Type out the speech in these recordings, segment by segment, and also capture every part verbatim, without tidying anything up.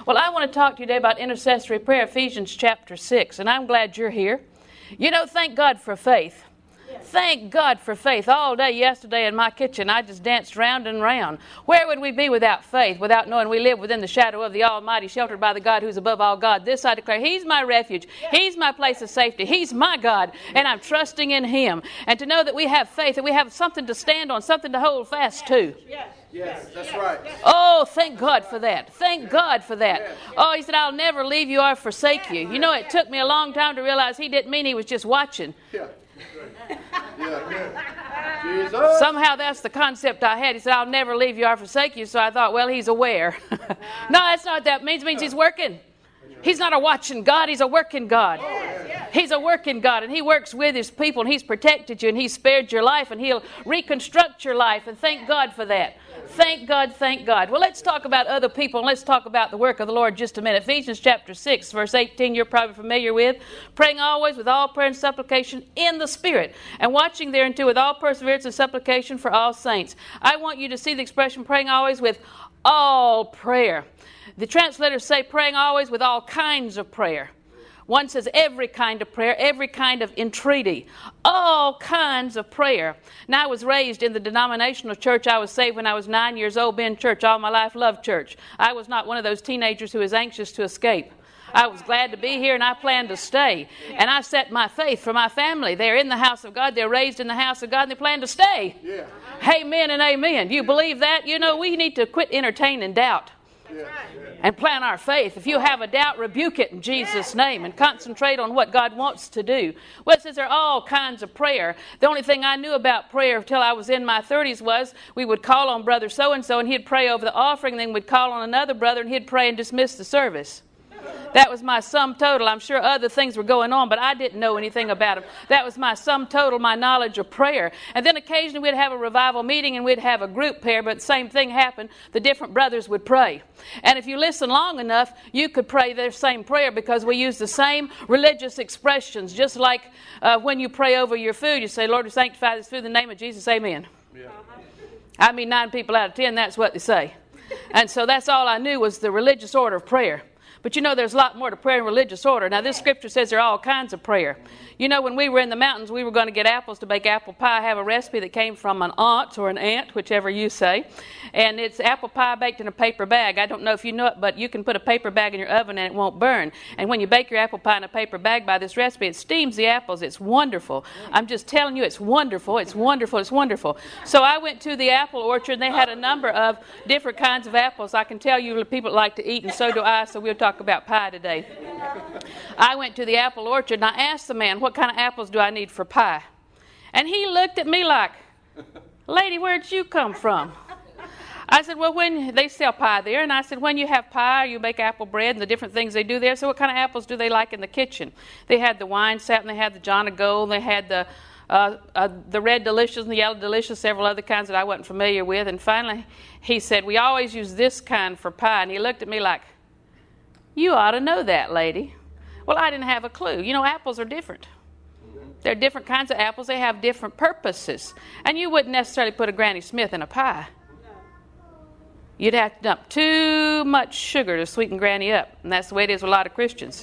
Well, I want to talk to you today about intercessory prayer, Ephesians chapter six, and I'm glad you're here. You know, thank God for faith. Thank God for faith. All day yesterday in my kitchen, I just danced round and round. Where would we be without faith, without knowing we live within the shadow of the Almighty, sheltered by the God who's above all God? This I declare, He's my refuge. He's my place of safety. He's my God, and I'm trusting in Him. And to know that we have faith, that we have something to stand on, something to hold fast to. Yes, that's right. Oh, thank God for that. Thank God for that. Oh, He said, I'll never leave you or forsake you. You know, it took me a long time to realize He didn't mean He was just watching. Yeah. Yeah. Jesus. Somehow that's the concept I had. He said, I'll never leave you or forsake you. So I thought, well, He's aware. No, that's not what that means. It means He's working. He's not a watching God. He's a working God. He's a working God, and He works with His people, and He's protected you, and He's spared your life, and He'll reconstruct your life, and thank God for that. Thank God, thank God. Well, let's talk about other people, and let's talk about the work of the Lord just a minute. Ephesians chapter six, verse eighteen, you're probably familiar with. Praying always with all prayer and supplication in the Spirit, and watching thereunto with all perseverance and supplication for all saints. I want you to see the expression praying always with all prayer. The translators say praying always with all kinds of prayer. One says every kind of prayer, every kind of entreaty, all kinds of prayer. Now, I was raised in the denominational church. I was saved when I was nine years old, been in church all my life, loved church. I was not one of those teenagers who is anxious to escape. I was glad to be here, and I planned to stay. And I set my faith for my family. They're in the house of God. They're raised in the house of God, and they plan to stay. Yeah. Amen and amen. Do you believe that? You know, we need to quit entertaining doubt. Yeah. And plan our faith. If you have a doubt, rebuke it in Jesus' name and concentrate on what God wants to do. Well, it says there are all kinds of prayer. The only thing I knew about prayer until I was in my thirties was we would call on brother so-and-so and he'd pray over the offering, then we'd call on another brother and he'd pray and dismiss the service. That was my sum total. I'm sure other things were going on, but I didn't know anything about them. That was my sum total, my knowledge of prayer. And then occasionally we'd have a revival meeting and we'd have a group prayer, but the same thing happened. The different brothers would pray. And if you listen long enough, you could pray their same prayer because we use the same religious expressions. Just like uh, when you pray over your food, you say, Lord, we sanctify this food in the name of Jesus, amen. Yeah. I mean, nine people out of ten, that's what they say. And so that's all I knew was the religious order of prayer. But you know, there's a lot more to prayer and religious order. Now, this scripture says there are all kinds of prayer. You know, when we were in the mountains, we were going to get apples to bake apple pie. I have a recipe that came from an aunt or an aunt, whichever you say. And it's apple pie baked in a paper bag. I don't know if you know it, but you can put a paper bag in your oven and it won't burn. And when you bake your apple pie in a paper bag by this recipe, it steams the apples. It's wonderful. I'm just telling you, it's wonderful. It's wonderful. It's wonderful. So I went to the apple orchard, and they had a number of different kinds of apples. I can tell you people like to eat, and so do I, so we'll talk about pie today. I went to the apple orchard, and I asked the man, what kind of apples do I need for pie? And he looked at me like, lady, where'd you come from? I said, well, when they sell pie there, and I said, when you have pie, you make apple bread and the different things they do there. So what kind of apples do they like in the kitchen? They had the wine sap, and they had the John of Gold, and they had the uh, uh, the red delicious and the yellow delicious, several other kinds that I wasn't familiar with. And finally, he said, we always use this kind for pie. And he looked at me like, you ought to know that, lady. Well, I didn't have a clue. You know, apples are different. There are different kinds of apples. They have different purposes. And you wouldn't necessarily put a Granny Smith in a pie. You'd have to dump too much sugar to sweeten Granny up. And that's the way it is with a lot of Christians.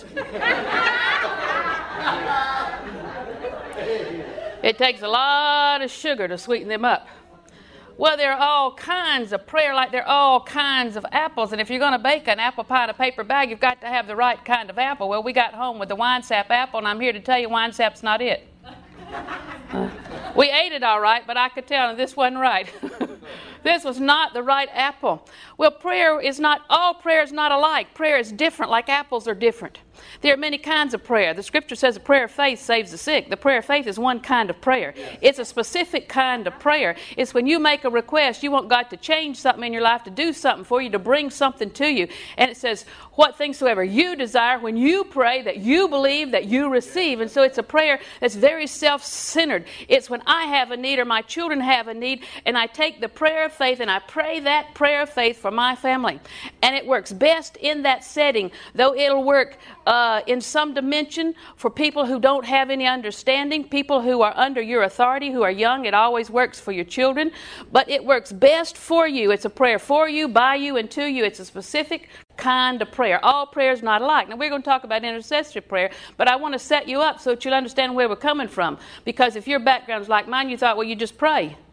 It takes a lot of sugar to sweeten them up. Well, there are all kinds of prayer, like there are all kinds of apples. And if you're going to bake an apple pie in a paper bag, you've got to have the right kind of apple. Well, we got home with the wine sap apple, and I'm here to tell you wine sap's not it. Uh, we ate it all right, but I could tell this wasn't right. This was not the right apple. Well, prayer is not, all prayer is not alike. Prayer is different, like apples are different. There are many kinds of prayer. The scripture says the prayer of faith saves the sick. The prayer of faith is one kind of prayer. It's a specific kind of prayer. It's when you make a request, you want God to change something in your life, to do something for you, to bring something to you. And it says, what things soever you desire, when you pray, that you believe, that you receive. And so it's a prayer that's very self-centered. It's when I have a need or my children have a need, and I take the prayer of faith and I pray that prayer of faith for my family. And it works best in that setting, though it'll work uh, in some dimension for people who don't have any understanding, people who are under your authority, who are young. It always works for your children, but it works best for you. It's a prayer for you, by you, and to you. It's a specific kind of prayer. All prayer is not alike. Now, we're going to talk about intercessory prayer, but I want to set you up so that you'll understand where we're coming from. Because if your background is like mine, you thought, well, you just pray.